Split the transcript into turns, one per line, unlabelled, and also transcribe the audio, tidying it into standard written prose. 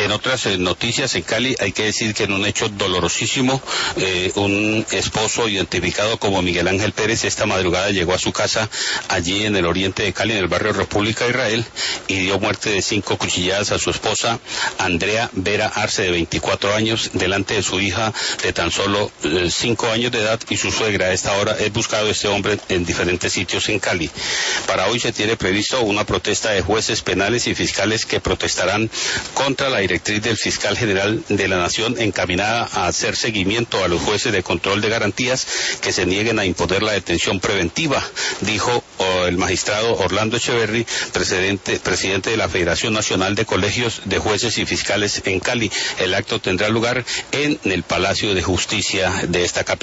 En otras noticias, en Cali hay que decir que en un hecho dolorosísimo, un esposo identificado como Miguel Ángel Pérez esta madrugada llegó a su casa allí en el oriente de Cali, en el barrio República de Israel, y dio muerte de 5 cuchilladas a su esposa Andrea Vera Arce, de 24 años, delante de su hija de tan solo 5 años de edad y su suegra. A esta hora es buscado este hombre en diferentes sitios en Cali. Para hoy se tiene previsto una protesta de jueces penales y fiscales que protestarán contra la directriz del fiscal general de la Nación encaminada a hacer seguimiento a los jueces de control de garantías que se nieguen a imponer la detención preventiva, dijo el magistrado Orlando Echeverry, presidente de la Federación Nacional de Colegios de Jueces y Fiscales en Cali. El acto tendrá lugar en el Palacio de Justicia de esta capital.